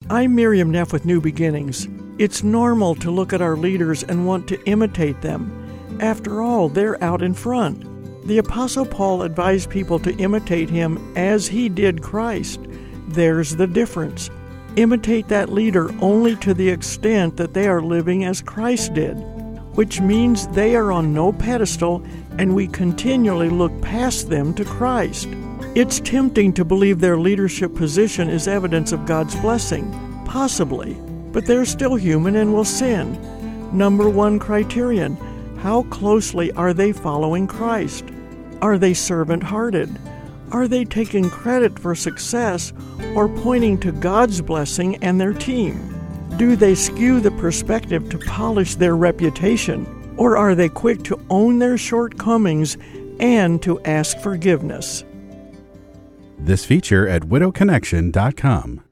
I'm Miriam Neff with New Beginnings. It's normal to look at our leaders and want to imitate them. After all, they're out in front. The Apostle Paul advised people to imitate him as he did Christ. There's the difference. Imitate that leader only to the extent that they are living as Christ did, which means they are on no pedestal and we continually look past them to Christ. It's tempting to believe their leadership position is evidence of God's blessing. Possibly, but they're still human and will sin. Number one criterion: how closely are they following Christ? Are they servant-hearted? Are they taking credit for success or pointing to God's blessing and their team? Do they skew the perspective to polish their reputation, or are they quick to own their shortcomings and to ask forgiveness? This feature at widowconnection.com.